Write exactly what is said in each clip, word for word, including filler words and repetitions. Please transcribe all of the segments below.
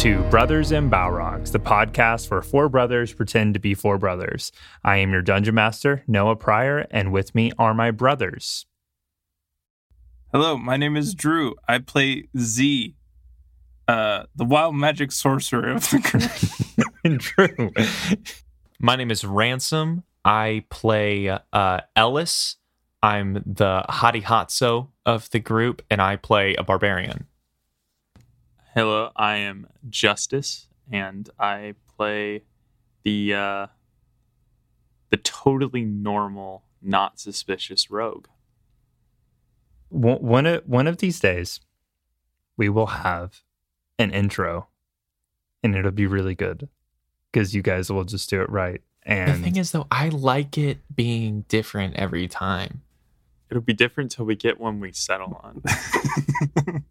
to Brothers and Balrogs, the podcast where four brothers pretend to be four brothers. I am your Dungeon Master, Noah Pryor, and with me are my brothers. Hello, my name is Drew. I play Z, uh, the wild magic sorcerer of the group. Drew. My name is Ransom. I play uh, Ellis. I'm the hottie hotso of the group, and I play a barbarian. Hello, I am Justice, and I play the uh, the totally normal, not suspicious rogue. One of, one of these days, we will have an intro, and it'll be really good, because you guys will just do it right. And the thing is, though, I like it being different every time. It'll be different till we get one we settle on.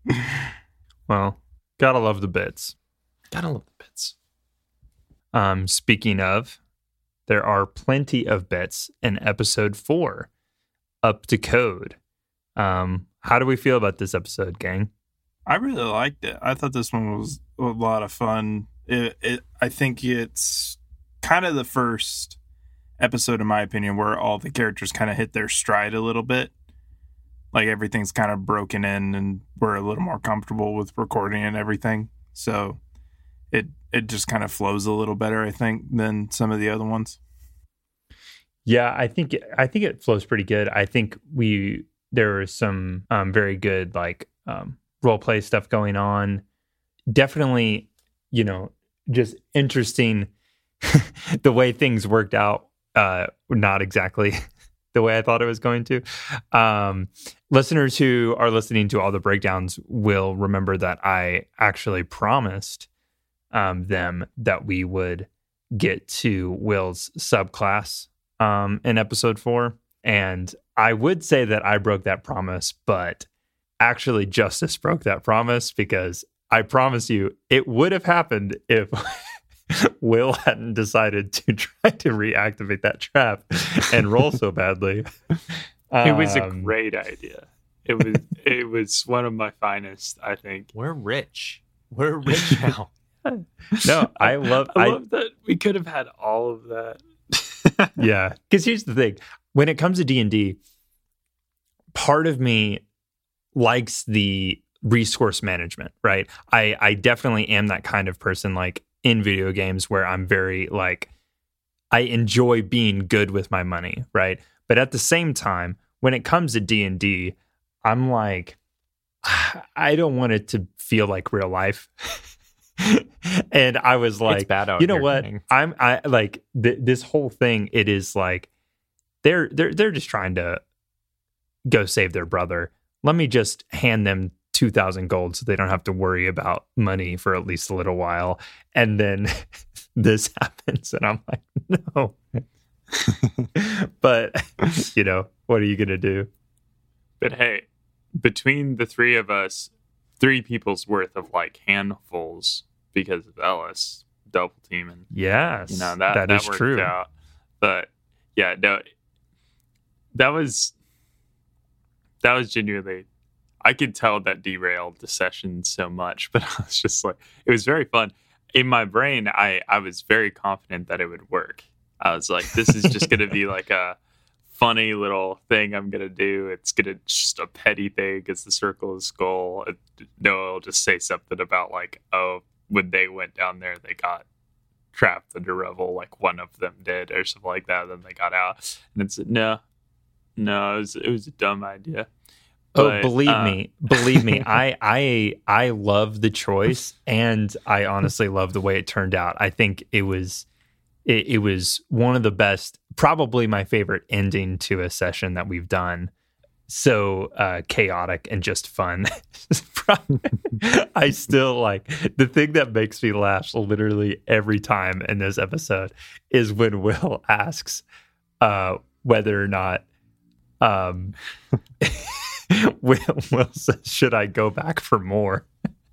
Well, gotta love the bits. Gotta love the bits. Um, speaking of, there are plenty of bits in episode four, Up to Code. Um, how do we feel about this episode, gang? I really liked it. I thought this one was a lot of fun. It, it, I think it's kind of the first episode, in my opinion, where all the characters kind of hit their stride a little bit. Like everything's kind of broken in and we're a little more comfortable with recording and everything. So it it just kind of flows a little better, I think, than some of the other ones. Yeah, I think I think it flows pretty good. I think we there was some um, very good like um, role play stuff going on. Definitely, you know, just interesting the way things worked out. Uh, not exactly the way I thought it was going to. Um, listeners who are listening to all the breakdowns will remember that I actually promised um, them that we would get to Will's subclass um, in episode four. And I would say that I broke that promise, but actually Justice broke that promise, because I promise you it would have happened if Will hadn't decided to try to reactivate that trap and roll so badly. Um, it was a Um, great idea. It was it was one of my finest, I think. We're rich. We're rich now. No, I love I I, love that we could have had all of that. yeah, because here's the thing. When it comes to D and D, part of me likes the resource management, right? I, I definitely am that kind of person, like, in video games where I'm very, like, I enjoy being good with my money, right? But at the same time, when it comes to D and D, I'm like, I don't want it to feel like real life. And I was like, It's bad out you know here, what? gang. I'm I like th- this whole thing. It is like they're they're they're just trying to go save their brother. Let me just hand them two thousand gold so they don't have to worry about money for at least a little while. And then this happens, and I'm like, no. But you know, what are you gonna do? But hey, between the three of us, three people's worth of like handfuls because of Ellis double teaming. Yes, You know, that, that that is worked true. out. But yeah, no, that was that was genuinely, I could tell that derailed the session so much, but I was just like, it was very fun. In my brain, I, I was very confident that it would work. I was like, this is just going to be like a funny little thing I'm going to do. It's going to just a petty thing. It's the circle of skull. Noah will just say something about like, oh, when they went down there, they got trapped under Revel, like one of them did or something like that. Then they got out. And it's no, no, it was, it was a dumb idea. Oh, But, believe uh, me, believe me, I, I, I love the choice, and I honestly love the way it turned out. I think it was, it, it was one of the best, probably my favorite ending to a session that we've done. So uh, chaotic and just fun. I still like the thing that makes me laugh literally every time in this episode is when Will asks uh, whether or not. Um, Will, Will says, should I go back for more?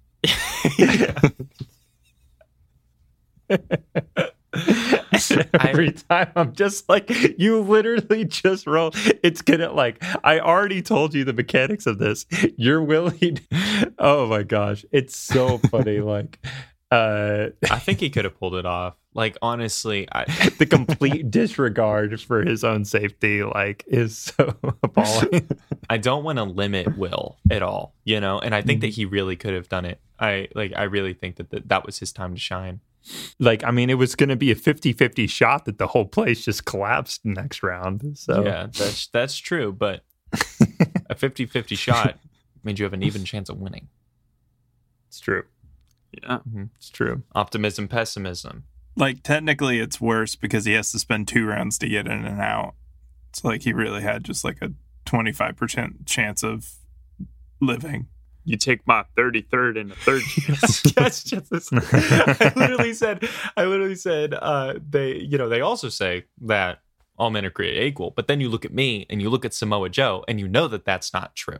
Every time I'm just like, you literally just roll. It's gonna like, I already told you the mechanics of this. You're willing. Oh my gosh. It's so funny. Like, Uh, I think he could have pulled it off. Like, honestly, I, the complete disregard for his own safety, like, is so appalling. I don't want to limit Will at all, you know. And I think that he really could have done it. I like. I really think that th- that was his time to shine. Like, I mean, it was going to be a fifty-fifty shot that the whole place just collapsed next round. So Yeah, that's that's true. But a fifty-fifty shot means you have an even chance of winning. it's true. Yeah. It's true. Optimism, pessimism. Like, technically, it's worse because he has to spend two rounds to get in and out. It's like he really had just like a twenty-five percent chance of living. You take my thirty-third and a third chance. Yes, just this. I literally said, I literally said, uh, they, you know, they also say that all men are created equal, but then you look at me and you look at Samoa Joe and you know that that's not true.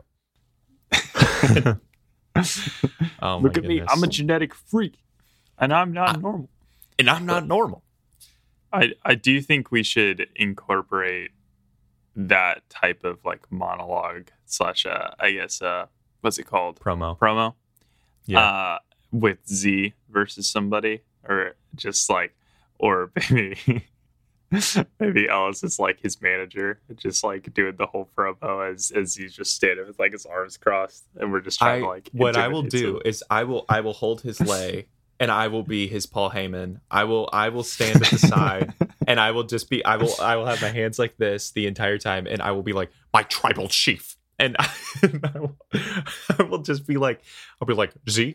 Oh, Look my at me. goodness. I'm a genetic freak. And I'm not I- normal. and I'm not normal. I, I do think we should incorporate that type of like monologue slash uh, I guess uh what's it called? Promo. Promo. Yeah. Uh with Z versus somebody. Or just like or maybe maybe Ellis is like his manager, just like doing the whole promo as as he's just standing with like his arms crossed and we're just trying I, to like what I will intimidate do him. is I will I will hold his lay and I will be his Paul Heyman. I will I will stand at the side and I will just be I will I will have my hands like this the entire time and I will be like my tribal chief and I, and I, will, I will just be like I'll be like Z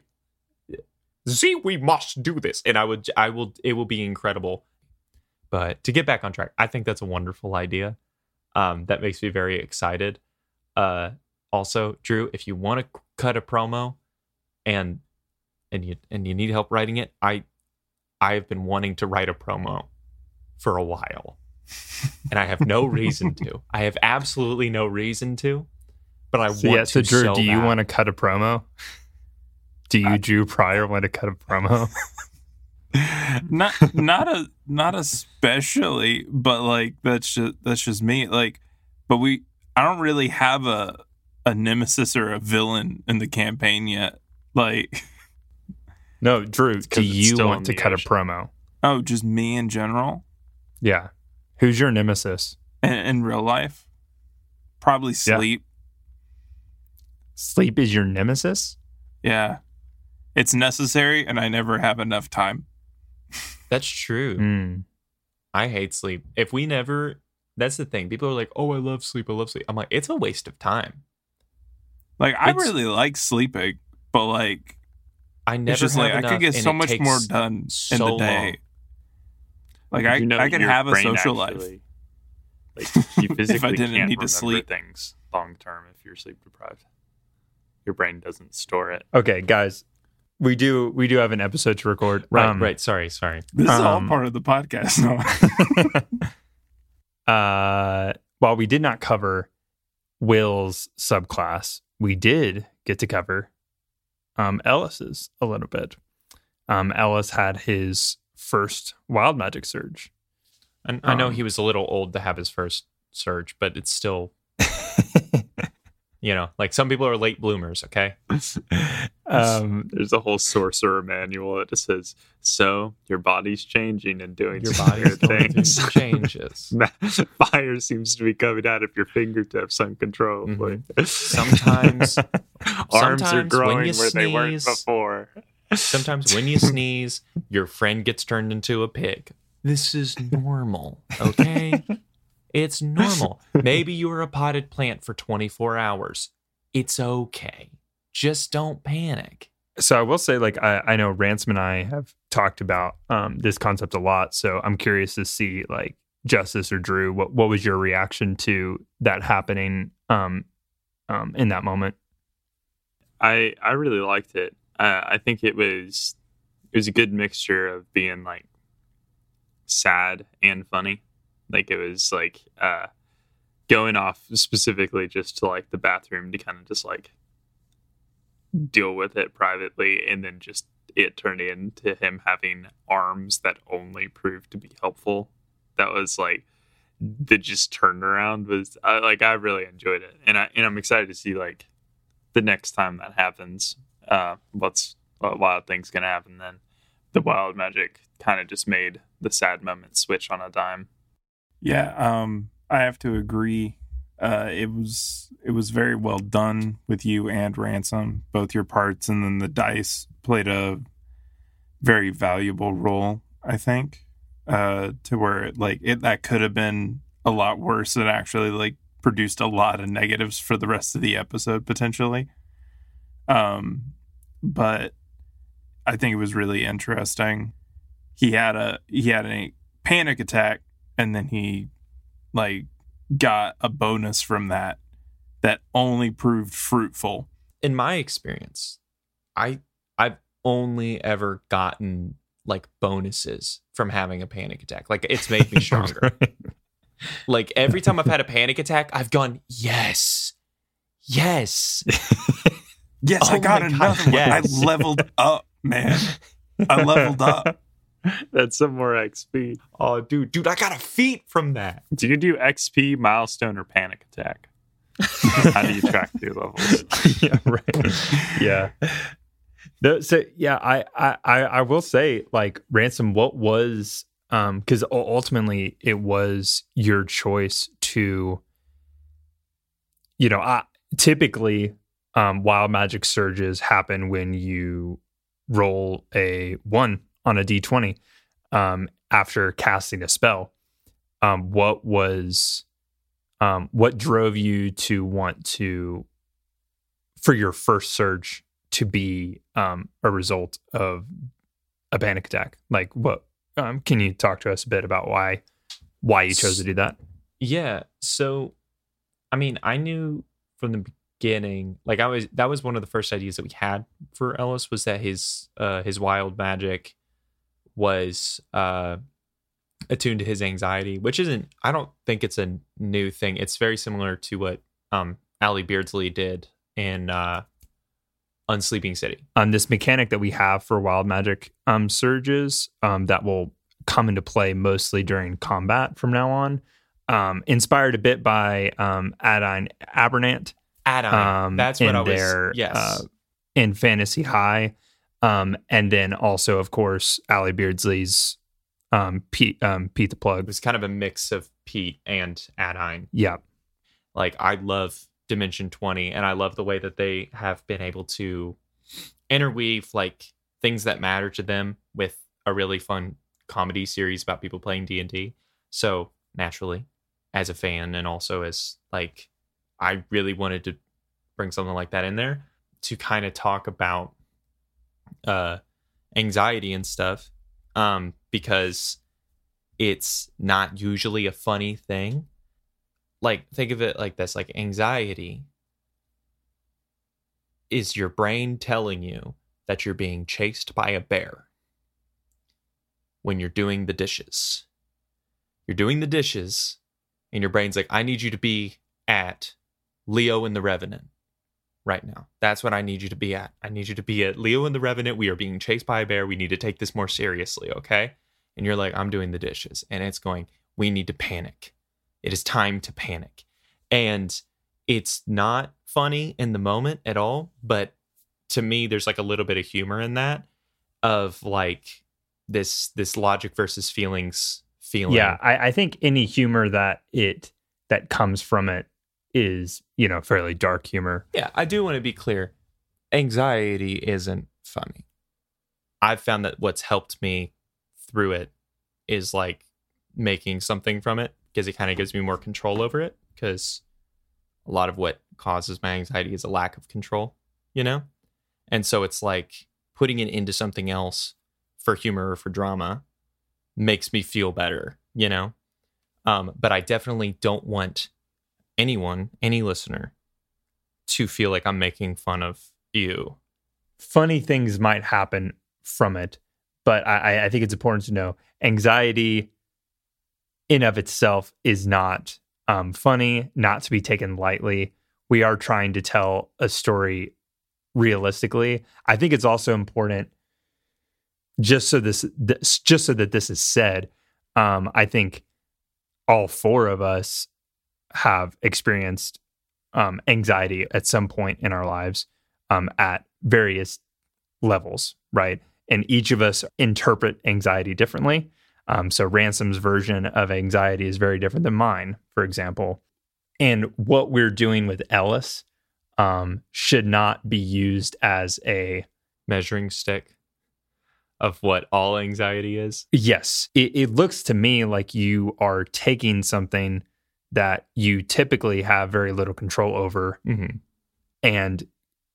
Z we must do this and I would I will it will be incredible. But to get back on track, I think that's a wonderful idea. Um, that makes me very excited. Uh, also, Drew, if you want to cut a promo, and and you and you need help writing it, I I have been wanting to write a promo for a while, and I have no reason to. I have absolutely no reason to, but I So, want yeah, so to. Drew, so do you bad. want to cut a promo? Do you, I- Drew Pryor, want to cut a promo? not not a not especially, but like that's just that's just me. Like, but we I don't really have a a nemesis or a villain in the campaign yet. Like, No, Drew, 'cause do it's you still want in to the cut ocean. a promo? oh, just me in general Yeah. Who's your nemesis? in, in real life. Probably Yeah. sleep. Sleep is your nemesis? Yeah, it's necessary, and I never have enough time. That's true. Mm. I hate sleep. If we never, that's the thing. People are like, "Oh, I love sleep. I love sleep." I'm like, it's a waste of time. Like, I It's- really like sleeping, but like, I never it's just have like I enough, could get and so it much takes more done in so the day. long. Like, I You know, I could your have a brain social life. actually- Like you physically didn't can't need to remember sleep. things long term if you're sleep deprived. Your brain doesn't store it. Okay, guys. We do we do have an episode to record. Right, Um, right. Sorry, sorry. This is all Um, part of the podcast. No. uh, while we did not cover Will's subclass, we did get to cover um, Ellis's a little bit. Um, Ellis had his first wild magic surge. I, I know Um, he was a little old to have his first surge, but it's still, you know, like some people are late bloomers. Okay, um, There's a whole sorcerer manual that just says, "So your body's changing and doing your some body's weird going through things. some changes. Fire seems to be coming out of your fingertips uncontrollably. Sometimes, Arms are sometimes when growing you where they weren't sneeze- before. sometimes when you sneeze, your friend gets turned into a pig. This is normal. Okay, it's normal. Maybe you were a potted plant for twenty-four hours. It's okay. Just don't panic. so I will say, like, I, I know Ransom and I have talked about um, this concept a lot. So I'm curious to see, like, Justice or Drew, what what was your reaction to that happening um, um, in that moment? I I really liked it. Uh, I think it was it was a good mixture of being like sad and funny. Like it was like uh, going off specifically just to like the bathroom to kind of just like deal with it privately, and then just it turned into him having arms that only proved to be helpful. That was like the just turnaround was uh, like I really enjoyed it, and I and I'm excited to see like the next time that happens. Uh, what's what wild thing's gonna happen then? the wild magic kind of just made the sad moment switch on a dime. Yeah, um, I have to agree. Uh, it was it was very well done with you and Ransom, both your parts, and then the dice played a very valuable role, I think, uh, to where like it that could have been a lot worse and actually like produced a lot of negatives for the rest of the episode potentially. Um, but I think it was really interesting. He had a he had a panic attack, and then he like got a bonus from that that only proved fruitful. In my experience, I I've only ever gotten like bonuses from having a panic attack. Like it's made me stronger. Like every time I've had a panic attack, I've gone, yes, yes, yes. Oh I got my another God, one. yes. I leveled up, man. I leveled up. That's some more X P. Oh, dude, dude, I got a feat from that. Do you do X P, milestone, or panic attack? How do you track your levels? Yeah, right. Yeah. No, so yeah, I, I I I will say, like, Ransom, what was um because ultimately it was your choice to, you know, I typically um wild magic surges happen when you roll a one on a D twenty um after casting a spell. Um what was um what drove you to want to, for your first surge, to be um a result of a panic attack? Like, what um can you talk to us a bit about why why you chose to do that? Yeah. So, I mean, I knew from the beginning, like I was, that was one of the first ideas that we had for Ellis, was that his, uh, his wild magic was, uh, attuned to his anxiety, which isn't, I don't think it's a new thing. It's very similar to what, um, Allie Beardsley did in, uh, Unsleeping City. On this mechanic that we have for wild magic um surges um that will come into play mostly during combat from now on, um inspired a bit by um Adine Abernant. Adine. Um, That's what in I was. their, Yes. uh, in Fantasy High, um, and then also, of course, Allie Beardsley's um, Pete, um, Pete the It Plug. was kind of a mix of Pete and Adine. Yeah, Like, I love Dimension twenty, and I love the way that they have been able to interweave like things that matter to them with a really fun comedy series about people playing D and D. So naturally, as a fan, and also as like, I really wanted to bring something like that in there to kind of talk about uh anxiety and stuff, um because it's not usually a funny thing. Like, think of it like this, like anxiety is your brain telling you that you're being chased by a bear when you're doing the dishes. You're doing the dishes and your brain's like, I need you to be at Leo and the Revenant right now. That's what I need you to be at. I need you to be at Leo and the Revenant. We are being chased by a bear. We need to take this more seriously, okay? And you're like, I'm doing the dishes. And it's going, we need to panic. It is time to panic. And it's not funny in the moment at all, but to me, there's like a little bit of humor in that, of like this this logic versus feelings feeling. yeah. I, I think any humor that it that comes from it is, you know, fairly dark humor. Yeah, I do want to be clear. Anxiety isn't funny. I've found that what's helped me through it is like making something from it, because it kind of gives me more control over it, because a lot of what causes my anxiety is a lack of control, you know? And so it's like putting it into something else for humor or for drama makes me feel better, you know? Um, but I definitely don't want anyone, any listener, to feel like I'm making fun of you. Funny things might happen from it, but I, I think it's important to know anxiety in of itself is not um, funny, not to be taken lightly. We are trying to tell a story realistically. I think it's also important, just so this, this just so that this is said. Um, I think all four of us have experienced um, anxiety at some point in our lives, um, at various levels, right? and each of us interpret anxiety differently. Um, so Ransom's version of anxiety is very different than mine, for example. And what we're doing with Ellis um, should not be used as a measuring stick of what all anxiety is. Yes. It, it looks to me like you are taking something that you typically have very little control over Mm-hmm. and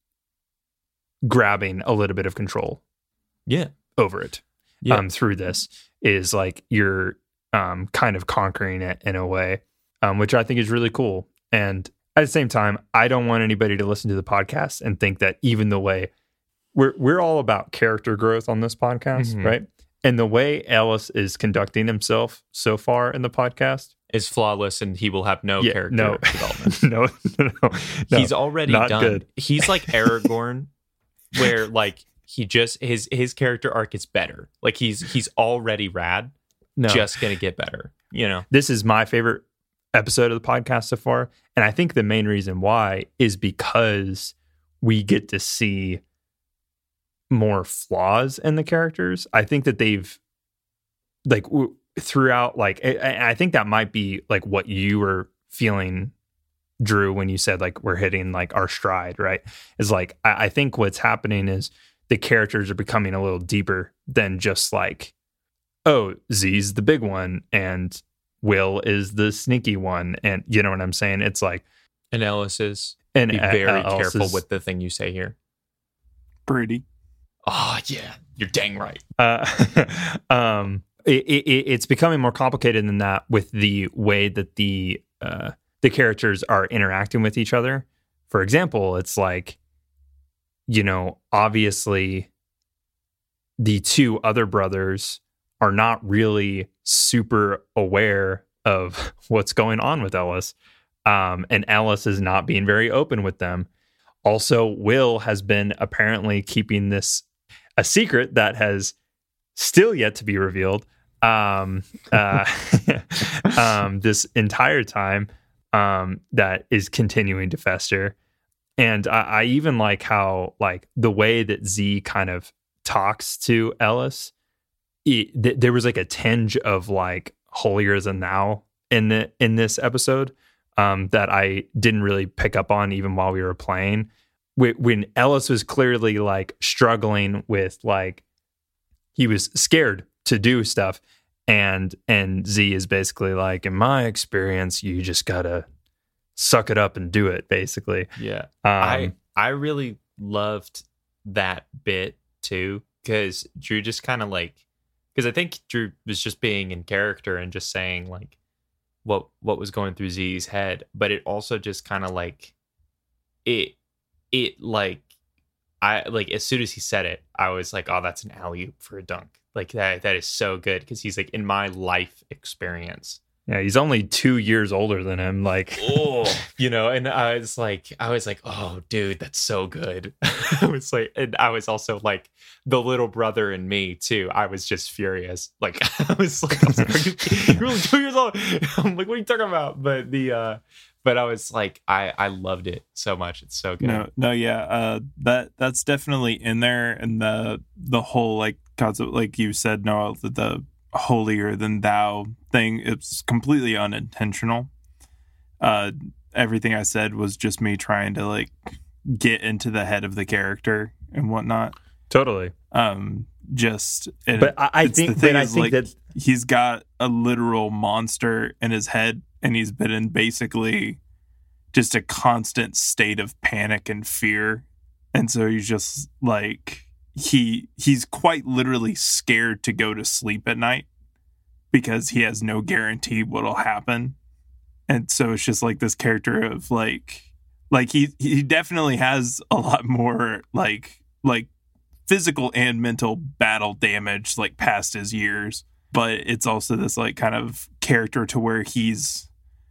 grabbing a little bit of control Yeah. over it Yeah. um, through this is like you're um, kind of conquering it in a way, um, which I think is really cool. And at the same time, I don't want anybody to listen to the podcast and think that even the way we're we're all about character growth on this podcast, Mhm. right? And the way Ellis is conducting himself so far in the podcast, is flawless, and he will have no yeah, character no, development. no, no, no, no. He's already not done. good. He's like Aragorn, where like he just his his character arc is better. Like he's he's already rad, no. just gonna get better. You know, This is my favorite episode of the podcast so far, and I think the main reason why is because we get to see more flaws in the characters. I think that they've like w- throughout like I, I think that might be like what you were feeling, Drew, when you said like we're hitting like our stride, right? Is like I, I think what's happening is the characters are becoming a little deeper than just like, oh, Z's the big one and Will is the sneaky one, and you know what I'm saying? It's like and Ellis is and be uh, very Ellis careful is- with the thing you say here. Pretty. Oh yeah, you're dang right. Uh, um, it, it, it's becoming more complicated than that with the way that the uh, the characters are interacting with each other. For example, it's like, you know, obviously the two other brothers are not really super aware of what's going on with Ellis, um, and Ellis is not being very open with them. Also, Will has been apparently keeping this a secret that has still yet to be revealed um, uh, um, this entire time um, that is continuing to fester. And I, I even like how like the way that Z kind of talks to Ellis, it, th- there was like a tinge of like holier than thou in the in this episode um, that I didn't really pick up on even while we were playing. When Ellis was clearly like struggling with like he was scared to do stuff, and and Z is basically like, in my experience, you just gotta suck it up and do it. Basically, Yeah, um, I I really loved that bit too, because Drew just kind of like, because I think Drew was just being in character and just saying like what what was going through Z's head, but it also just kind of like it. It like I like as soon as he said it, I was like, oh, that's an alley-oop for a dunk. Like that that is so good, because he's like, in my life experience. yeah, he's only two years older than him. Like, Oh, you know, and I was like, I was like, oh, dude, that's so good. I was like, and I was also like, the little brother in me too. I was just furious. Like, I was like, I was like, are you, you're only two years old. I'm like, what are you talking about? But the, uh, but I was like, I, I loved it so much. It's so good. No, no, yeah, uh, that that's definitely in there, and the the whole like concept, like you said, Noah, the, the holier than thou thing. It's completely unintentional. Uh, everything I said was just me trying to like get into the head of the character and whatnot. totally. Um, just and But I, I it's the think, thing but I is, think like, that he's got a literal monster in his head, and he's been in basically just a constant state of panic and fear. And so he's just like, he he's quite literally scared to go to sleep at night because he has no guarantee what'll happen. And so it's just like this character of like, like he he definitely has a lot more like like physical and mental battle damage like past his years. But it's also this like kind of character to where he's,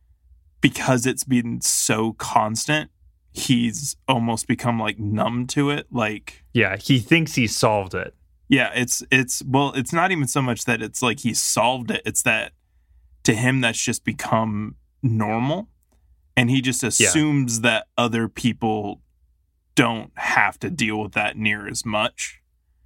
because it's been so constant, he's almost become like numb to it. Like, yeah, he thinks he solved it. yeah, it's, it's, well, it's not even so much that it's like he solved it. It's that to him, that's just become normal. And he just assumes yeah. that other people don't have to deal with that near as much.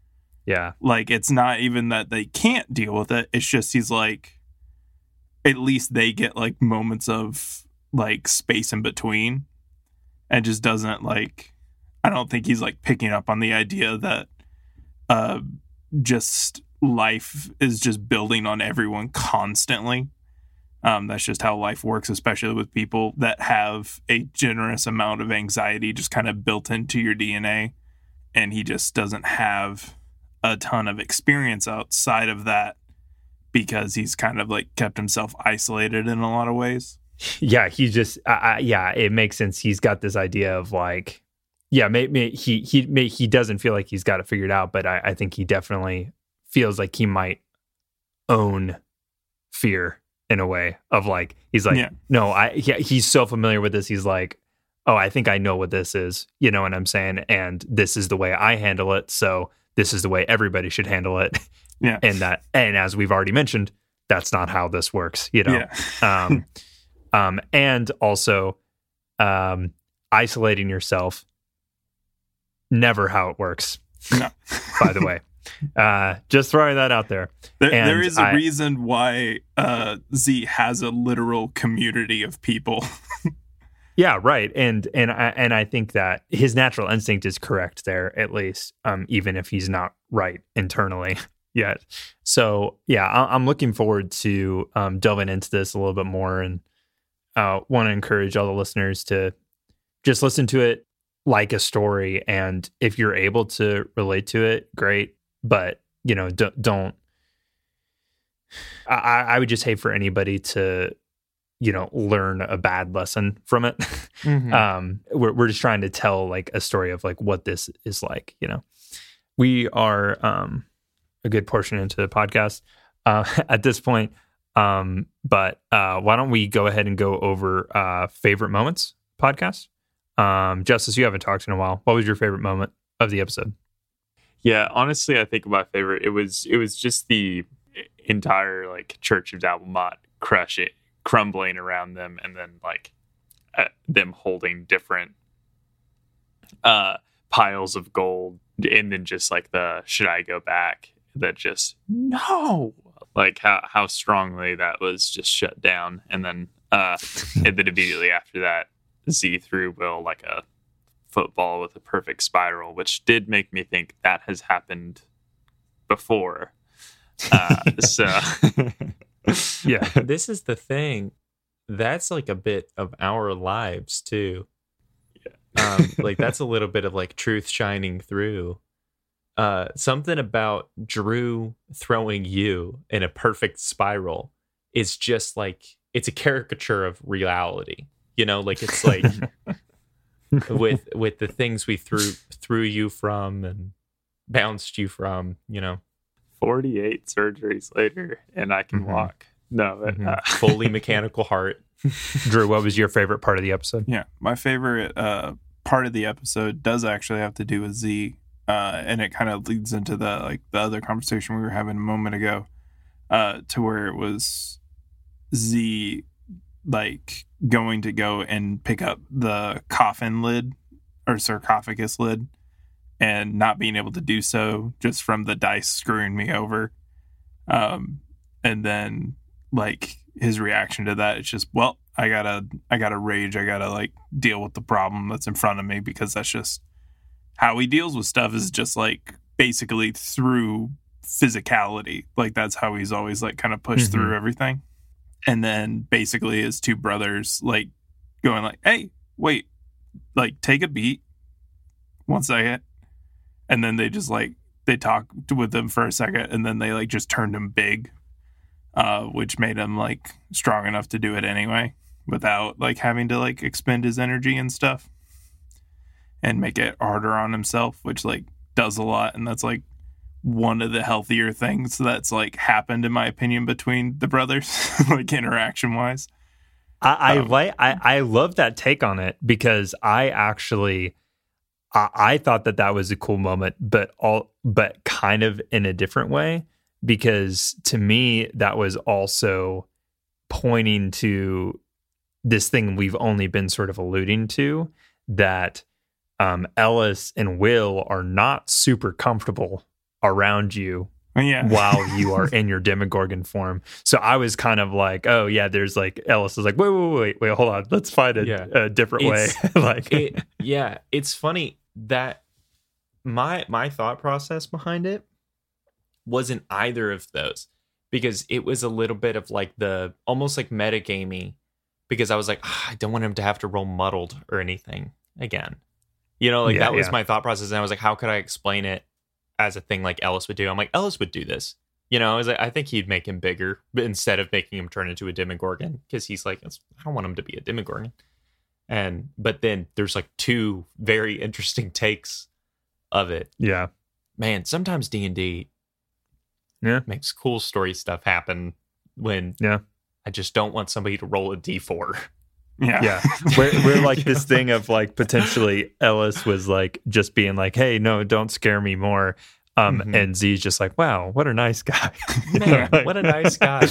Yeah. Like, it's not even that they can't deal with it. It's just he's like, at least they get like moments of like space in between, and just doesn't like, I don't think he's like picking up on the idea that uh, just life is just building on everyone constantly. Um, that's just how life works, especially with people that have a generous amount of anxiety just kind of built into your D N A. And he just doesn't have a ton of experience outside of that because he's kind of like kept himself isolated in a lot of ways. Yeah, he just, uh, uh, yeah, it makes sense. He's got this idea of like, yeah, maybe he he may, he doesn't feel like he's got it figured out, but I, I think he definitely feels like he might own fear in a way of like, he's like, Yeah. no, I he, he's so familiar with this. He's like, oh, I think I know what this is. You know what I'm saying? And this is the way I handle it. So this is the way everybody should handle it. Yeah. And that, and as we've already mentioned, that's not how this works, you know? Yeah. um, um, and also, um, isolating yourself, never how it works. No. By the way, uh, just throwing that out there. There, And there is a I- reason why uh, Z has a literal community of people. Yeah, right. And and I and I think that his natural instinct is correct there, at least, um, even if he's not right internally yet. So yeah, I, I'm looking forward to um, delving into this a little bit more, and uh, want to encourage all the listeners to just listen to it like a story, and if you're able to relate to it, great. But you know, don't. don't I, I would just hate for anybody to, you know, learn a bad lesson from it. Mm-hmm. um, we're we're just trying to tell like a story of like what this is like. You know, we are um a good portion into the podcast uh, at this point. Um, but uh, why don't we go ahead and go over uh favorite moments podcast? Um, Justice, you haven't talked in a while. What was your favorite moment of the episode? Yeah, honestly, I think my favorite it was it was just the entire like Church of Dabblemot crush it, crumbling around them, and then like uh, them holding different uh, piles of gold, and then just like the should I go back? That just no, like how how strongly that was just shut down, and then uh, and then immediately after that, Z threw Will like a football with a perfect spiral, which did make me think that has happened before. Uh, so Yeah, This is the thing. That's like a bit of our lives too. Yeah. Um, like that's a little bit of like truth shining through. Uh, something about Drew throwing you in a perfect spiral is just like it's a caricature of reality. You know, like it's like with with the things we threw threw you from and bounced you from. You know, forty-eight surgeries later, and I can Mhm. walk. No, but, Mhm. uh, fully mechanical heart. Drew, what was your favorite part of the episode? Yeah, my favorite uh, part of the episode does actually have to do with Z, uh, and it kind of leads into the like the other conversation we were having a moment ago, uh, to where it was Z like going to go and pick up the coffin lid or sarcophagus lid, and not being able to do so just from the dice screwing me over, um, and then like his reaction to that, it's just, well, I gotta I gotta rage, I gotta like deal with the problem that's in front of me, because that's just how he deals with stuff, is just like basically through physicality. Like that's how he's always like kind of pushed Mhm. through everything. And then basically his two brothers like going like, hey, wait, like take a beat one second. And then they just like they talked with him for a second, and then they like just turned him big, uh, which made him like strong enough to do it anyway without like having to like expend his energy and stuff and make it harder on himself, which like does a lot. And that's like one of the healthier things that's like happened in my opinion between the brothers, like interaction wise. I, I Um, like I, I love that take on it, because I actually I, I thought that that was a cool moment, but all but kind of in a different way, because to me that was also pointing to this thing we've only been sort of alluding to, that um, Ellis and Will are not super comfortable around you Yeah. while you are in your Demogorgon form. So I was kind of like, oh yeah, there's like Ellis is like, wait, wait, wait, wait, hold on, let's find a, Yeah. a different It's- way. Like, it, yeah, it's funny that my my thought process behind it wasn't either of those, because it was a little bit of like the almost like metagamey, because I was like, "Ah, I don't want him to have to roll muddled or anything again. You know, like Yeah, that was yeah. my thought process. And I was like, how could I explain it as a thing like Ellis would do? I'm like, Ellis would do this. You know, I was like, I think he'd make him bigger, but instead of making him turn into a Demogorgon, because he's like, "It's- I don't want him to be a Demogorgon." And but then there's like two very interesting takes of it. yeah, Man, sometimes D and D Yeah. makes cool story stuff happen when Yeah. I just don't want somebody to roll a D four. Yeah. yeah. We're, we're like this thing of like potentially Ellis was like just being like, hey, no, don't scare me more. Um, Mhm. And Z's just like, wow, what a nice guy. Man, what a nice guy.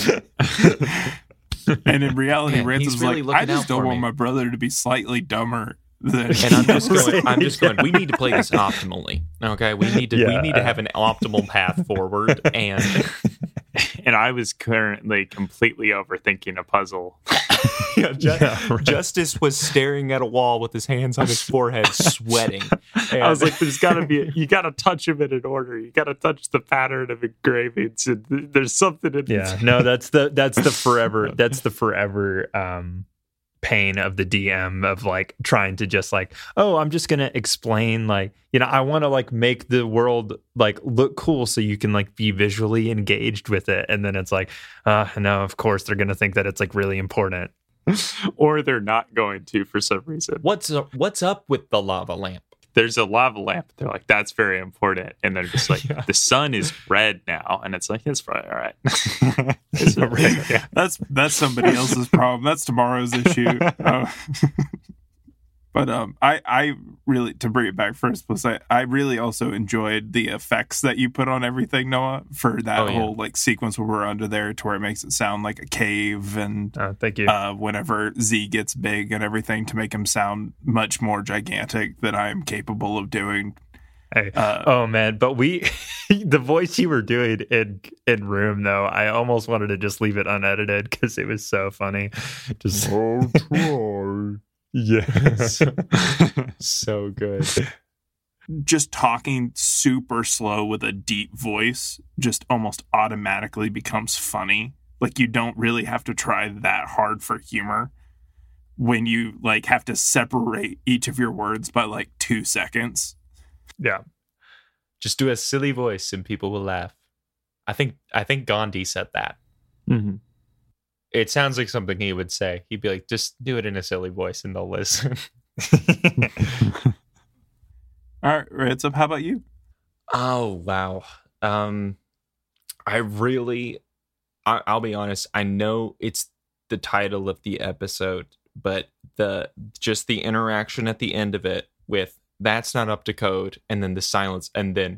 And in reality, Man, Ransom's he's really like, I looking just out don't for want me." my brother to be slightly dumber than. And I'm just Right. going, I'm just going, we need to play this optimally. Okay. We need to we Yeah. need to have an optimal path forward. And And I was currently completely overthinking a puzzle. yeah, Ju- Yeah, right. Justice was staring at a wall with his hands on his forehead, sweating. I was And- like, "There's got to be. A, you got to touch them in an order. You got to touch the pattern of engravings. And th- there's something in Yeah, no, that's the that's the forever that's the forever um pain of the D M of like trying to just like, oh, I'm just gonna explain, like, you know, I want to like make the world like look cool so you can like be visually engaged with it, and then it's like, uh no, of course they're gonna think that it's like really important. or they're not going to for some reason. what's up, what's up with the lava lamp? There's a lava lamp. They're like, that's very important. And they're just like, Yeah. the sun is red now. And it's like, it's probably all right. It's all right. Yeah. That's that's somebody else's problem. That's tomorrow's issue. Uh, but um, I I really, to bring it back first, was I I really also enjoyed the effects that you put on everything, Noah, for that Oh, yeah. whole like sequence where we're under there to where it makes it sound like a cave, and Uh, thank you. uh, whenever Z gets big and everything, to make him sound much more gigantic than I am capable of doing. Hey. Uh, Oh man, but we the voice you were doing in in room though, I almost wanted to just leave it unedited because it was so funny. Just oh Troy. Yes. So good. just talking super slow with a deep voice just almost automatically becomes funny. Like, you don't really have to try that hard for humor when you like have to separate each of your words by like two seconds. Yeah. Just do a silly voice and people will laugh. I think I think Gandhi said that. Mhm. It sounds like something he would say. He'd be like, just do it in a silly voice and they'll listen. All right, Ransom, how about you? Oh wow. Um I really I, I'll be honest, I know it's the title of the episode, but the just the interaction at the end of it with "that's not up to code" and then the silence and then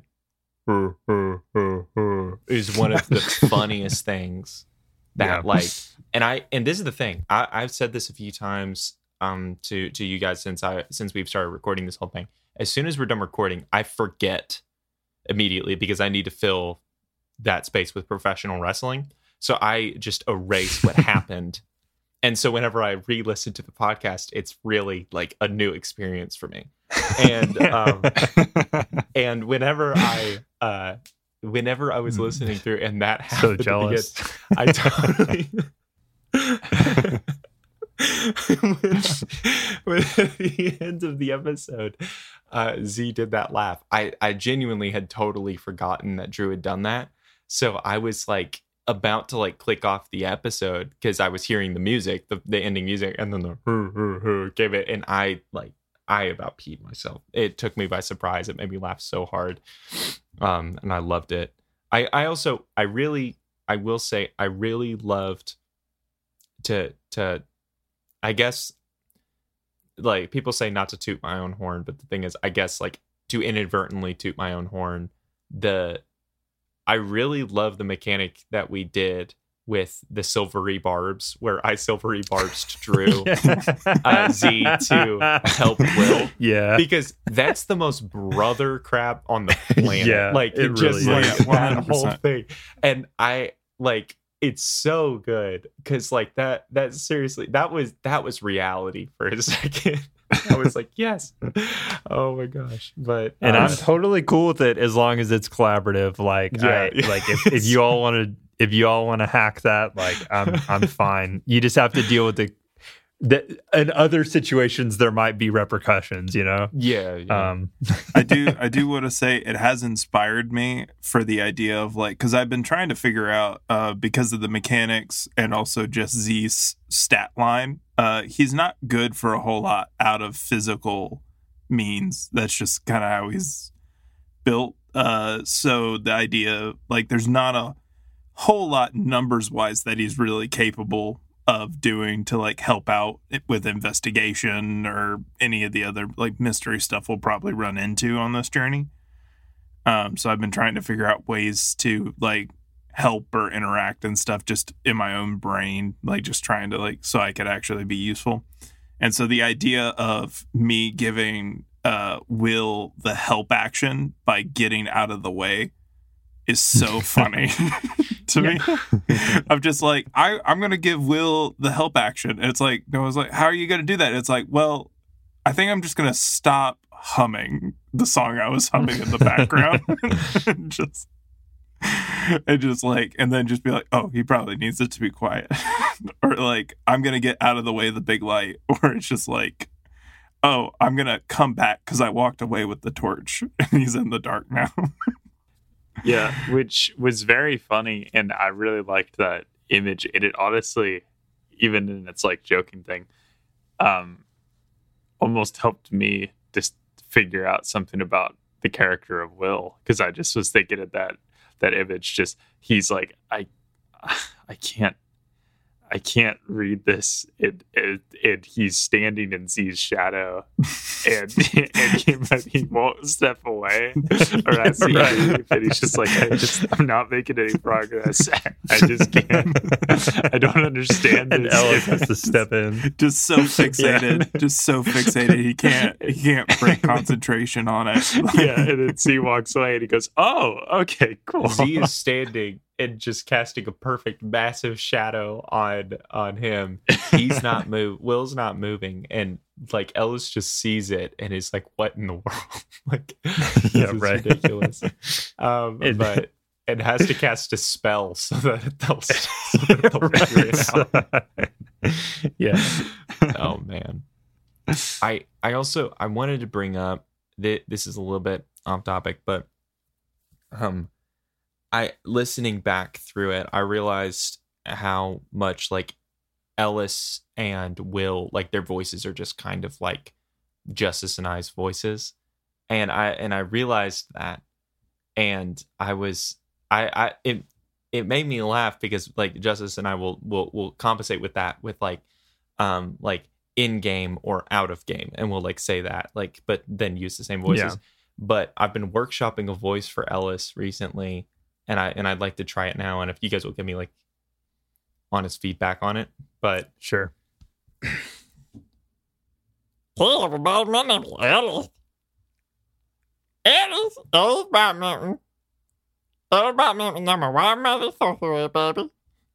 is one of the funniest things that Yeah. like and I and this is the thing. I, I've said this a few times um to to you guys since I since we've started recording this whole thing. As soon as we're done recording, I forget immediately because I need to fill that space with professional wrestling. So I just erase what happened. And so whenever I re-listen to the podcast, it's really like a new experience for me. And um, and whenever I uh, whenever I was listening through and that So happened, jealous. I totally. when, when at the end of the episode, uh, Z did that laugh. I, I genuinely had totally forgotten that Drew had done that. So I was like about to like click off the episode because I was hearing the music, the, the ending music, and then the hur, hur, hur gave it, and I like I about peed myself. It took me by surprise. It made me laugh so hard, um, and I loved it. I I also I really I will say I really loved to to I guess like people say not to toot my own horn, but the thing is I guess like to inadvertently toot my own horn. The I really love the mechanic that we did with the silvery barbs, where I silvery barbs Drew Yeah. uh, Z to help Will. Yeah. Because that's the most brother crap on the planet. Yeah, like it it just really like is. that one hundred whole percent. thing. And I like it's so good because like that that seriously that was that was reality for a second. I was like, yes. Oh my gosh. But And uh, I'm totally cool with it as long as it's collaborative. Like, Yeah. I, like if, if you all want to, if you all want to hack that, like, I'm, I'm fine. You just have to deal with the, the, in other situations, there might be repercussions, you know? yeah, yeah. Um, I do I do want to say it has inspired me for the idea of like, because I've been trying to figure out uh, because of the mechanics and also just Z's stat line, uh, he's not good for a whole lot out of physical means. That's just kind of how he's built. Uh, so the idea, like, there's not a whole lot numbers wise that he's really capable of doing to like help out with investigation or any of the other like mystery stuff we'll probably run into on this journey. Um, so I've been trying to figure out ways to like help or interact and stuff just in my own brain, like just trying to like so I could actually be useful. And so the idea of me giving uh, Will the help action by getting out of the way is so funny to me. I'm just like, I, I'm going to give Will the help action. And it's like, no one's like, how are you going to do that? It's like, well, I think I'm just going to stop humming the song I was humming in the background. and just, and just like, and then just be like, oh, he probably needs it to be quiet. Or like, I'm going to get out of the way of the big light. Or it's just like, oh, I'm going to come back because I walked away with the torch and he's in the dark now. Yeah, which was very funny, and I really liked that image. And it honestly, even in its like joking thing, um, almost helped me just figure out something about the character of Will, because I just was thinking of that that image. Just he's like, I, I can't. I can't read this. It, it, it he's standing in Z's shadow, and and he, but he won't step away. Or I see Right. him, and he's just like, I just, I'm not making any progress. I just can't. I don't understand and this. Ellis has to step in. just so fixated, just so fixated. He can't, he can't break concentration on it. Yeah, and then Z walks away, and he goes, "Oh, okay, cool." Z is standing and just casting a perfect massive shadow on on him. He's not move. Will's not moving, and like Ellis just sees it and is like, "What in the world?" Like, this Yeah, is right. ridiculous. Um, It- but it has to cast a spell so that they'll, so that they'll figure it out. Yeah. Oh man, I I also I wanted to bring up that this is a little bit off topic, but um. I listening back through it, I realized how much like Ellis and Will, like their voices are just kind of like Justice and I's voices, and I and I realized that, and I was I I it it made me laugh because like Justice and I will will will compensate with that with like um like in game or out of game, and we'll like say that like but then use the same voices. Yeah. But I've been workshopping a voice for Ellis recently. And I and I'd like to try it now. And if you guys will give me like honest feedback on it, but Sure. Hey everybody, my name is Alice. Alice, Alice Badminton. Alice Badminton, I'm a wild mother sorcerer, baby.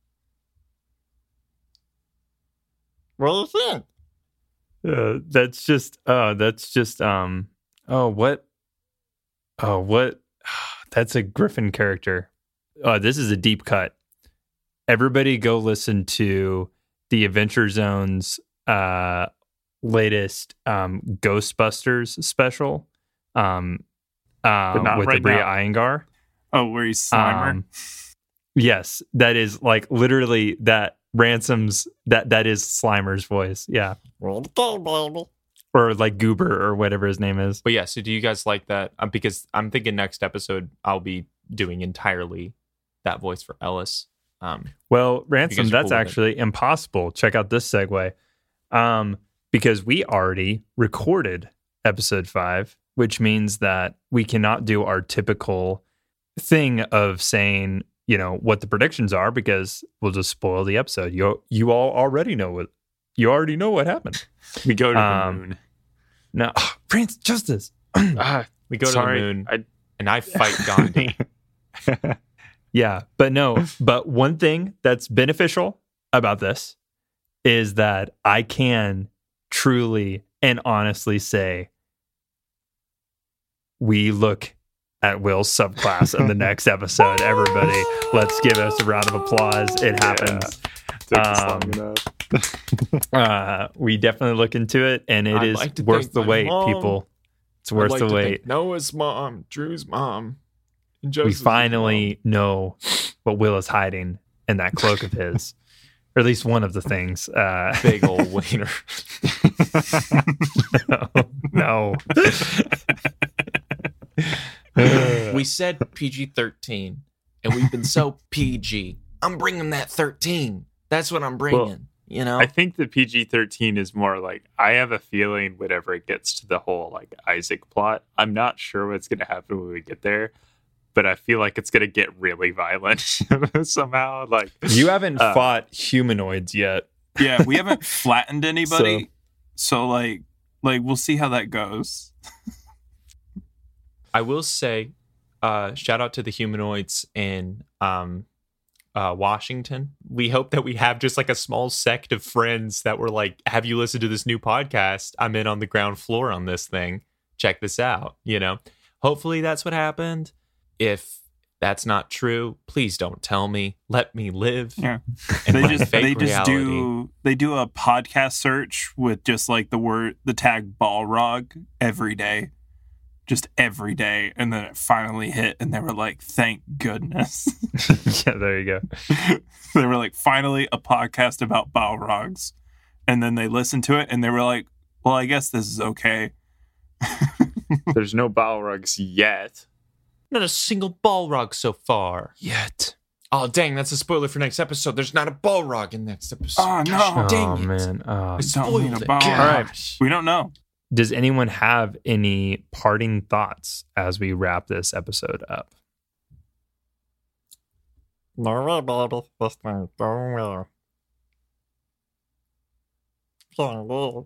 What do you think? Uh, that's just uh that's just um oh what oh what that's a Griffin character. Uh this is a deep cut. Everybody go listen to the Adventure Zone's uh latest um Ghostbusters special um uh But not with right Abria now. Iyengar. Oh, where he's Slimer. Um, yes, that is like literally that Ransom's that that is Slimer's voice. Yeah. Ready to go, baby. Or like Goober or whatever his name is. but yeah. So do you guys like that? Um, because I'm thinking next episode I'll be doing entirely that voice for Ellis. Um, Well, guys Ransom, are that's cool with it. actually impossible. Check out this segue. Um, because we already recorded episode five, which means that we cannot do our typical thing of saying, you know, what the predictions are because we'll just spoil the episode. You you all already know what you already know what happened. We go to Um, the moon. No, Prince Justice. Ah, We go sorry, to the moon, I, and I fight Gandhi. Yeah, but no, but one thing that's beneficial about this is that I can truly and honestly say we look at Will's subclass in the next episode. Everybody, let's give us a round of applause. It happens. took us Um, long enough. Uh, we definitely look into it, and it I'd is like to worth thank the my wait, mom. people. It's I'd worth like the to wait. thank Noah's mom, Drew's mom, and We Joseph's finally know what Will is hiding in that cloak of his, or at least one of the things. Uh, mom. Big old wiener. no. We said P G thirteen, and we've been so P G. I'm bringing that thirteen. That's what I'm bringing. Well, you know, I think the P G thirteen is more like, I have a feeling whenever it gets to the whole like Isaac plot, I'm not sure what's going to happen when we get there, but I feel like it's going to get really violent somehow. Like, You haven't Uh, fought humanoids yet. Yeah, we haven't flattened anybody, so like, like we'll see how that goes. I will say, uh, shout out to the humanoids in um, uh, Washington. We hope that we have just like a small sect of friends that were like, have you listened to this new podcast? I'm in on the ground floor on this thing. Check this out. You know, hopefully that's what happened. If that's not true, please don't tell me. Let me live. Yeah. in They my just fake they just reality. do they do a podcast search with just like the word the tag Balrog every day. Just every day, and then it finally hit, and they were like, "Thank goodness!" Yeah, there you go. They were like, "Finally, a podcast about Balrogs," and then they listened to it, and they were like, "Well, I guess this is okay." there's no Balrogs yet. Not a single Balrog so far. Yet. Oh, dang, that's a spoiler for next episode. There's not a Balrog in next episode. Oh, no. Gosh, Oh, dang it. man. Oh. I Don't mean spoiled a it. Balrog. All right. Gosh. We don't know. Does anyone have any parting thoughts as we wrap this episode up? No way, baby. This thing's going well. Can't live.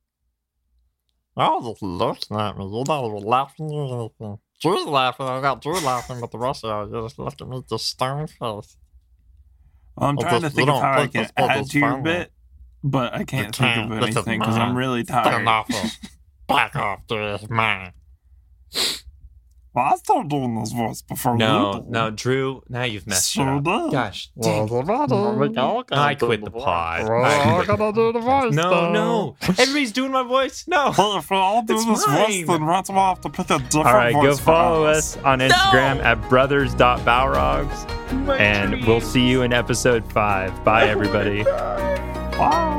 I was just looking at me. You're not even laughing or anything. Drew's laughing. I got Drew laughing, but the rest of you just look at me just stone face. Well, I'm Well, trying to just- think you of don't how I think can this book add is to your fun, bit, but I can't think can't. of This is anything because I'm mine. really Stand tired. off of. Back off, Drew. It's mine. Well, I started doing this voice before No, you did. no, Drew, now you've messed Sure it up. did. Gosh, Well, dang. the body. I quit the pod. We're I all quit the gonna do the voice. No, though. no. Everybody's doing my voice. No. Well, if we all do It's this voice, mine. then that's why I have to pick a different All right, voice go for follow us. us on Instagram at brothers dot balrogs, My and we'll dreams. see you in episode five. Bye, everybody. Bye.